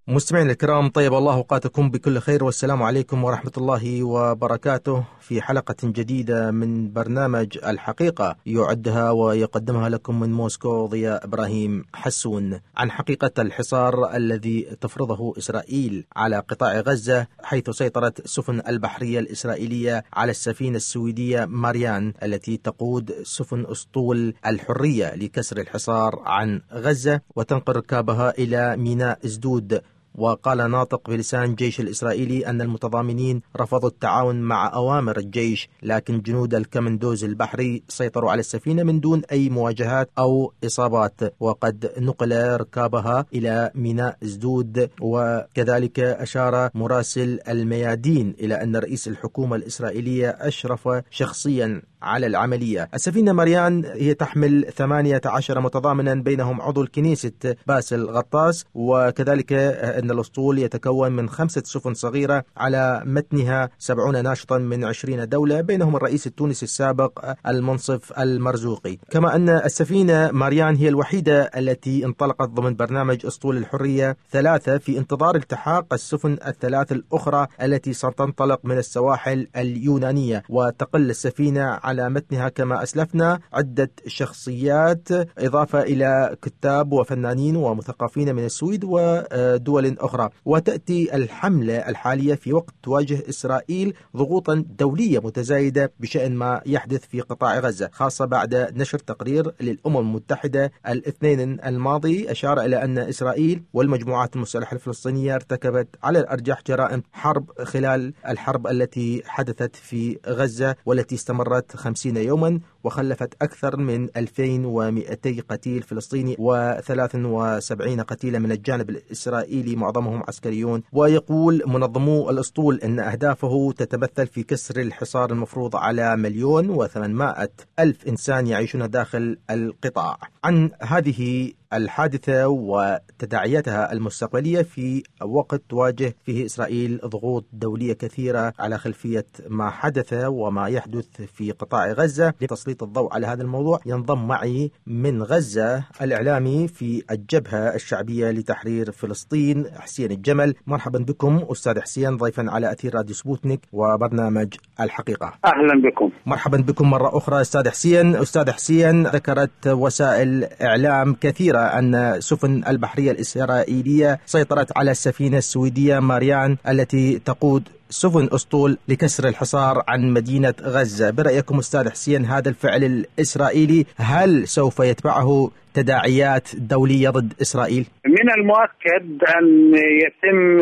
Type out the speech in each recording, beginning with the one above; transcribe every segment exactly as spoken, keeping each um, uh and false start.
مستمعينا الكرام، طيب الله أوقاتكم بكل خير، والسلام عليكم ورحمة الله وبركاته في حلقة جديدة من برنامج الحقيقة يعدها ويقدمها لكم من موسكو ضياء إبراهيم حسون عن حقيقة الحصار الذي تفرضه إسرائيل على قطاع غزة، حيث سيطرت السفن البحرية الإسرائيلية على السفينة السويدية ماريان التي تقود سفن أسطول الحرية لكسر الحصار عن غزة وتنقل ركابها إلى ميناء أسدود. وقال ناطق بلسان الجيش الإسرائيلي أن المتضامنين رفضوا التعاون مع أوامر الجيش، لكن جنود الكمندوز البحري سيطروا على السفينة من دون أي مواجهات أو إصابات، وقد نقل ركابها إلى ميناء أسدود. وكذلك أشار مراسل الميادين إلى أن رئيس الحكومة الإسرائيلية أشرف شخصيا على العملية. السفينة ماريان هي تحمل ثمانية عشر متضامنا بينهم عضو الكنيسة باسل غطاس، وكذلك أن الأسطول يتكون من خمسة سفن صغيرة على متنها سبعون ناشطا من عشرين دولة، بينهم الرئيس التونسي السابق المنصف المرزوقي. كما أن السفينة ماريان هي الوحيدة التي انطلقت ضمن برنامج أسطول الحرية ثلاثة في انتظار التحاق السفن الثلاث الأخرى التي ستنطلق من السواحل اليونانية. وتقل السفينة على متنها كما أسلفنا عدة شخصيات، إضافة إلى كتاب وفنانين ومثقفين من السويد ودول أخرى. وتأتي الحملة الحالية في وقت تواجه إسرائيل ضغوطا دولية متزايدة بشأن ما يحدث في قطاع غزة، خاصة بعد نشر تقرير للأمم المتحدة الاثنين الماضي أشار إلى أن إسرائيل والمجموعات المسلحة الفلسطينية ارتكبت على الأرجح جرائم حرب خلال الحرب التي حدثت في غزة والتي استمرت خمسين يوما وخلفت أكثر من ألفين ومئتي قتيل فلسطيني وثلاث وسبعين قتيلا من الجانب الإسرائيلي معظمهم عسكريون. ويقول منظمو الأسطول أن أهدافه تتمثل في كسر الحصار المفروض على مليون وثمانمائة ألف إنسان يعيشون داخل القطاع. عن هذه الحادثة وتداعياتها المستقبلية في وقت تواجه فيه إسرائيل ضغوط دولية كثيرة على خلفية ما حدث وما يحدث في قطاع غزة، لتسليط الضوء على هذا الموضوع ينضم معي من غزة الإعلامي في الجبهة الشعبية لتحرير فلسطين حسين الجمل. مرحبا بكم أستاذ حسين ضيفا على أثير راديو سبوتنيك وبرنامج الحقيقة. أهلا بكم. مرحبا بكم مرة أخرى أستاذ حسين. أستاذ حسين، ذكرت وسائل إعلام كثيرة أن سفن البحرية الإسرائيلية سيطرت على السفينة السويدية ماريان التي تقود سفن أسطول لكسر الحصار عن مدينة غزة. برأيكم أستاذ حسين، هذا الفعل الإسرائيلي هل سوف يتبعه تداعيات دولية ضد إسرائيل؟ من المؤكد أن يتم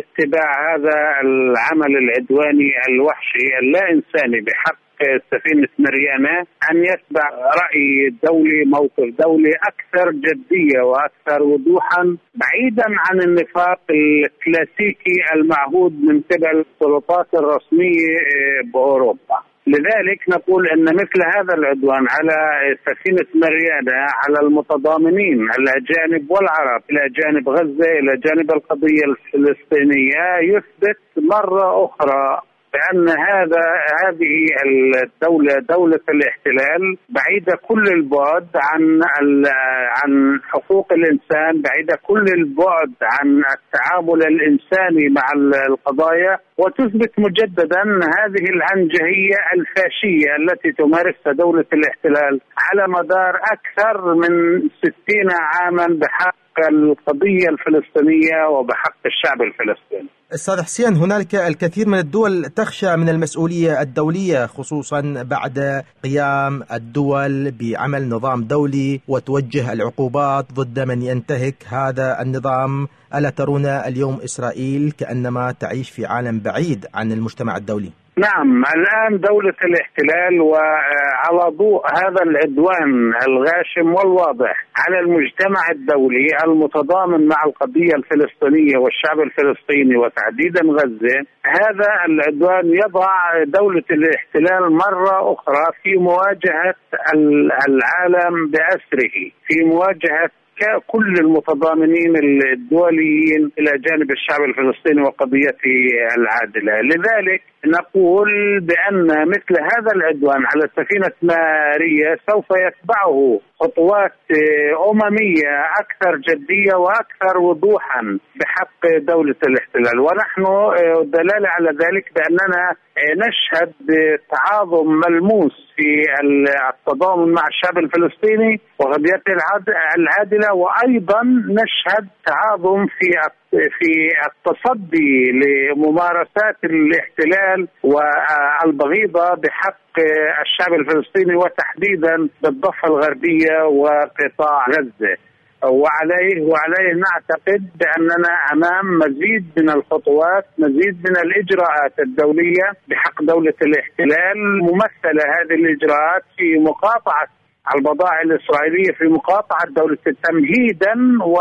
اتباع هذا العمل العدواني الوحشي اللا إنساني بحق سفينة ماريانا، أن يتبع رأي دولي، موقف دولي أكثر جدية وأكثر وضوحا، بعيدا عن النفاق الكلاسيكي المعهود من قبل السلطات الرسمية بأوروبا. لذلك نقول أن مثل هذا العدوان على سفينة ماريانا على المتضامنين الأجانب والعرب إلى جانب غزة إلى جانب القضية الفلسطينية يثبت مرة أخرى بأن هذا هذه الدولة دولة الاحتلال بعيدة كل البعد عن عن حقوق الإنسان، بعيدة كل البعد عن التعامل الإنساني مع القضايا، وتثبت مجددا هذه العنجهية الفاشية التي تمارسها دولة الاحتلال على مدار أكثر من ستين عاما بحق القضية الفلسطينية وبحق الشعب الفلسطيني. أستاذ حسين، هنالك الكثير من الدول تخشى من المسؤولية الدولية، خصوصا بعد قيام الدول بعمل نظام دولي وتوجه العقوبات ضد من ينتهك هذا النظام. ألا ترون اليوم إسرائيل كأنما تعيش في عالم بعيد عن المجتمع الدولي؟ نعم، الآن دولة الاحتلال وعلى ضوء هذا العدوان الغاشم والواضح على المجتمع الدولي المتضامن مع القضية الفلسطينية والشعب الفلسطيني وتحديدا غزة، هذا العدوان يضع دولة الاحتلال مرة أخرى في مواجهة العالم بأسره، في مواجهة كل المتضامنين الدوليين إلى جانب الشعب الفلسطيني وقضيته العادلة. لذلك نقول بأن مثل هذا العدوان على السفينة ماريا سوف يتبعه خطوات أممية أكثر جدية وأكثر وضوحا بحق دولة الاحتلال، ونحن دلالة على ذلك بأننا نشهد تعاظم ملموس في التضامن مع الشعب الفلسطيني وقضيته العادلة، وأيضا نشهد تعاظم في في التصدي لممارسات الاحتلال والبغيضة بحق الشعب الفلسطيني وتحديدا بالضفة الغربية وقطاع غزة. وعليه وعليه نعتقد بأننا أمام مزيد من الخطوات، مزيد من الإجراءات الدولية بحق دولة الاحتلال، ممثلة هذه الإجراءات في مقاطعة البضائع الإسرائيلية، في مقاطعة دولة تمهيدا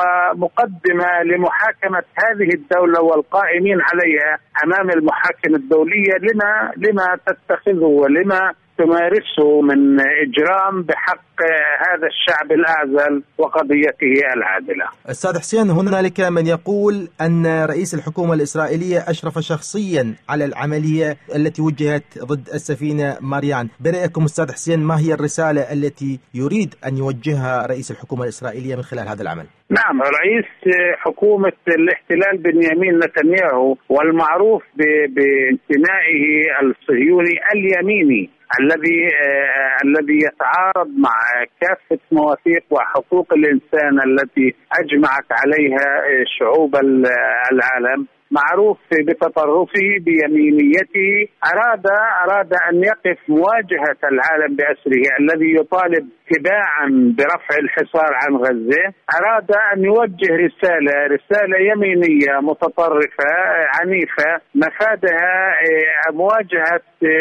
ومقدمة لمحاكمة هذه الدولة والقائمين عليها أمام المحاكم الدولية لما لما تتخذه ولما تمارسه من إجرام بحق هذا الشعب الأعزل وقضيته العادلة. أستاذ حسين، هنالك من يقول أن رئيس الحكومة الإسرائيلية أشرف شخصيا على العملية التي وجهت ضد السفينة ماريان. برأيكم أستاذ حسين، ما هي الرسالة التي يريد أن يوجهها رئيس الحكومة الإسرائيلية من خلال هذا العمل؟ نعم، رئيس حكومة الاحتلال بنيامين نتنياهو والمعروف بانتمائه الصهيوني اليميني الذي آه الذي يتعارض مع كافة مواثيق وحقوق الإنسان التي أجمعت عليها شعوب العالم، معروف بتطرفه بيمينيته، أراد أراد أن يقف مواجهة العالم بأسره الذي يطالب تباعا برفع الحصار عن غزة. أراد أن يوجه رسالة رسالة يمينية متطرفة عنيفة مفادها مواجهة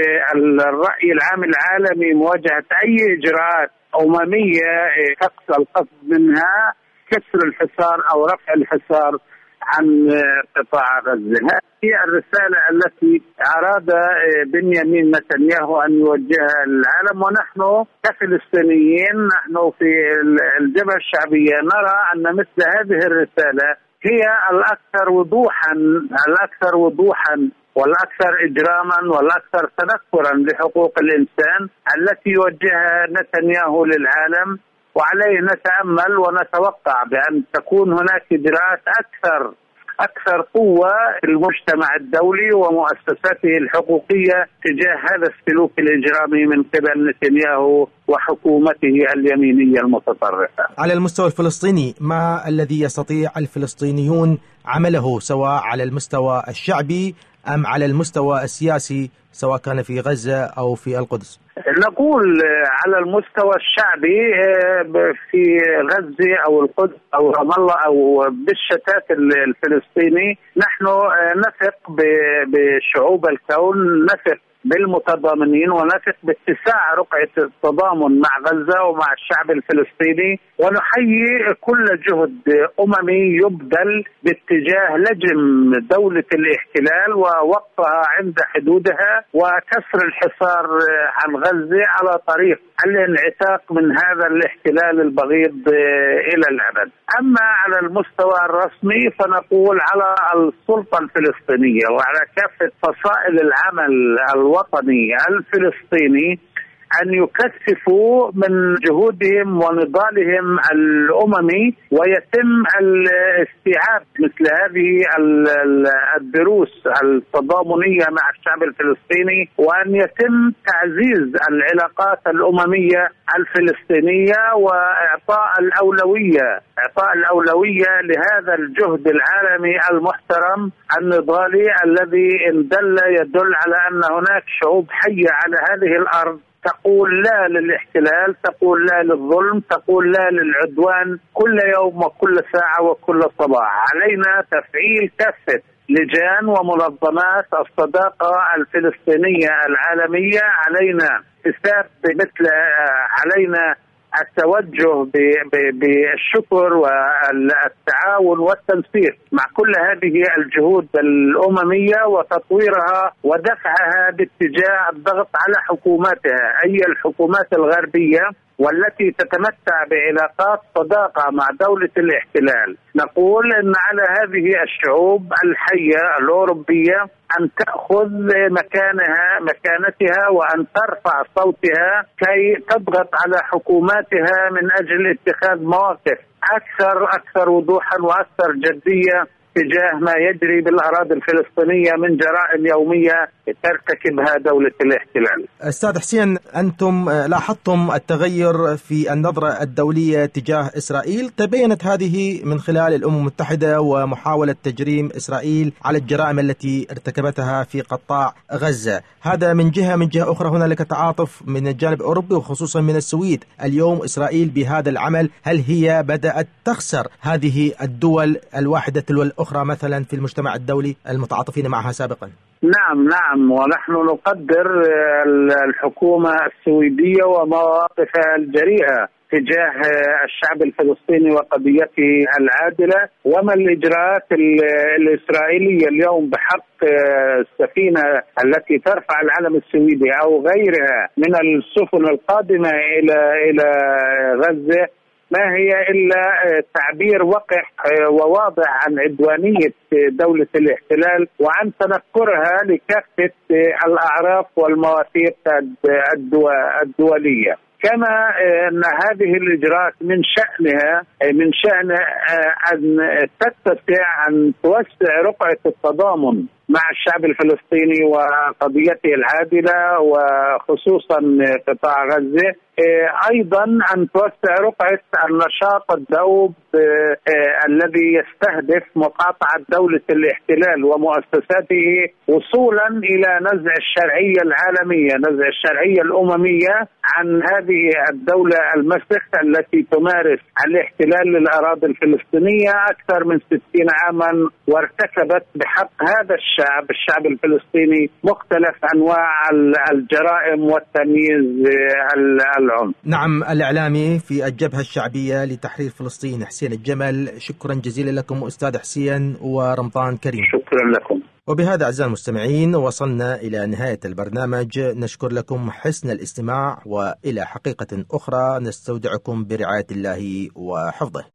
الرأي العام العالمي، مواجهة أي إجراءات أممية تقصد القصد منها كسر الحصار أو رفع الحصار عن قطاع غزة. هذه الرسالة التي أراد بنيامين نتنياهو أن يوجهها للعالم، ونحن كفلسطينيين نحن في الجبهة الشعبية نرى أن مثل هذه الرسالة هي الأكثر وضوحا الأكثر وضوحا والأكثر إجراما والأكثر تنكرا لحقوق الإنسان التي يوجهها نتنياهو للعالم. وعليه نتأمل ونتوقع بأن تكون هناك إجراءات أكثر أكثر قوة في المجتمع الدولي ومؤسساته الحقوقية تجاه هذا السلوك الإجرامي من قبل نتنياهو وحكومته اليمينية المتطرفة. على المستوى الفلسطيني، ما الذي يستطيع الفلسطينيون عمله سواء على المستوى الشعبي أم على المستوى السياسي سواء كان في غزة أو في القدس؟ نقول على المستوى الشعبي في غزة أو القدس أو رام الله أو بالشتات الفلسطيني، نحن نثق بشعوب الكون، نثق بالمتضامنين، ونثق باتساع رقعة التضامن مع غزة ومع الشعب الفلسطيني، ونحيي كل جهد أممي يبذل باتجاه لجم دولة الاحتلال ووقفها عند حدودها وكسر الحصار عن غزة على طريق الانعتاق من هذا الاحتلال البغيض إلى الأبد. أما على المستوى الرسمي فنقول على السلطة الفلسطينية وعلى كافة فصائل العمل الوطني الفلسطيني أن يكثفوا من جهودهم ونضالهم الأممي، ويتم الاستيعاب مثل هذه الدروس التضامنية مع الشعب الفلسطيني، وأن يتم تعزيز العلاقات الأممية الفلسطينية وإعطاء الأولوية إعطاء الأولوية لهذا الجهد العالمي المحترم النضالي الذي إن دل يدل على أن هناك شعوب حية على هذه الأرض تقول لا للاحتلال، تقول لا للظلم، تقول لا للعدوان كل يوم وكل ساعة وكل صباح. علينا تفعيل كافة لجان ومنظمات الصداقة الفلسطينية العالمية، علينا استثاب مثل علينا التوجه بالشكر والتعاون والتنسيق مع كل هذه الجهود الأممية وتطويرها ودفعها باتجاه الضغط على حكوماتها، أي الحكومات الغربية والتي تتمتع بعلاقات صداقة مع دولة الاحتلال. نقول أن على هذه الشعوب الحية الأوروبية أن تأخذ مكانها مكانتها وأن ترفع صوتها كي تضغط على حكوماتها من أجل اتخاذ مواقف أكثر أكثر وضوحا وأكثر جدية تجاه ما يجري بالأراضي الفلسطينية من جرائم يومية ترتكبها دولة الاحتلال. أستاذ حسين، أنتم لاحظتم التغير في النظرة الدولية تجاه إسرائيل، تبينت هذه من خلال الأمم المتحدة ومحاولة تجريم إسرائيل على الجرائم التي ارتكبتها في قطاع غزة. هذا من جهة، من جهة أخرى هنالك تعاطف من الجانب الأوروبي وخصوصا من السويد. اليوم إسرائيل بهذا العمل هل هي بدأت تخسر هذه الدول الواحدة تلو الأخرى مثلا في المجتمع الدولي المتعاطفين معها سابقا؟ نعم نعم ونحن نقدر الحكومة السويدية ومواقفها الجريئة تجاه الشعب الفلسطيني وقضيته العادلة، وما الإجراءات الإسرائيلية اليوم بحق السفينة التي ترفع العلم السويدي أو غيرها من السفن القادمة إلى إلى غزة ما هي إلا تعبير وقح وواضح عن عدوانية دولة الاحتلال وعن تنكرها لكافة الأعراف والمواثيق الدولية. كما أن هذه الإجراءات من شأنها من شأن أن تتسع أن توسع رقعة التضامن مع الشعب الفلسطيني وقضيته العادلة وخصوصا قطاع غزة، أيضا أن توسع رقعة النشاط الدؤوب الذي يستهدف مقاطعة دولة الاحتلال ومؤسساته وصولا إلى نزع الشرعية العالمية، نزع الشرعية الأممية عن هذه الدولة المسخ التي تمارس الاحتلال للأراضي الفلسطينية أكثر من ستين عاما، وارتكبت بحق هذا الشعب الشعب الفلسطيني مختلف أنواع الجرائم والتمييز العنف. نعم، الإعلامي في الجبهة الشعبية لتحرير فلسطين حسين الجمل، شكرا جزيلا لكم أستاذ حسين ورمضان كريم. شكرا لكم. وبهذا أعزائي المستمعين وصلنا إلى نهاية البرنامج، نشكر لكم حسن الاستماع وإلى حقيقة أخرى نستودعكم برعاية الله وحفظه.